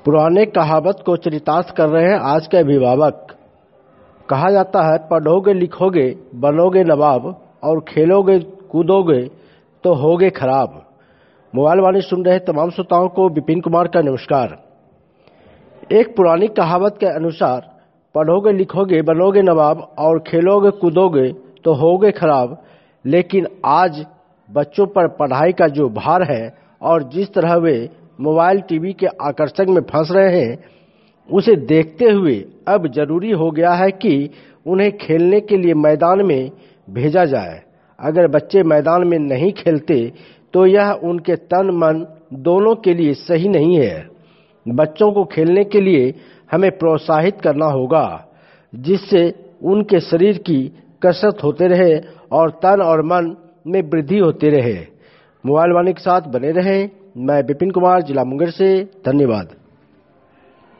पुराने कहावत को चरितार्थ कर रहे हैं आज के अभिभावक। कहा जाता है, पढ़ोगे लिखोगे बनोगे नवाब और खेलोगे कूदोगे तो होगे खराब। मोबाइल वाणी सुन रहे तमाम श्रोताओं को विपिन कुमार का नमस्कार। एक पुरानी कहावत के अनुसार पढ़ोगे लिखोगे बनोगे नवाब और खेलोगे कूदोगे तो होगे खराब। लेकिन आज बच्चों पर पढ़ाई का जो भार है और जिस तरह वे मोबाइल टीवी के आकर्षण में फंस रहे हैं, उसे देखते हुए अब जरूरी हो गया है कि उन्हें खेलने के लिए मैदान में भेजा जाए। अगर बच्चे मैदान में नहीं खेलते तो यह उनके तन मन दोनों के लिए सही नहीं है। बच्चों को खेलने के लिए हमें प्रोत्साहित करना होगा, जिससे उनके शरीर की कसरत होते रहे और तन और मन में वृद्धि होती रहे। मोबाइल वाणी के साथ बने रहें। मैं विपिन कुमार, जिला मुंगेर से। धन्यवाद।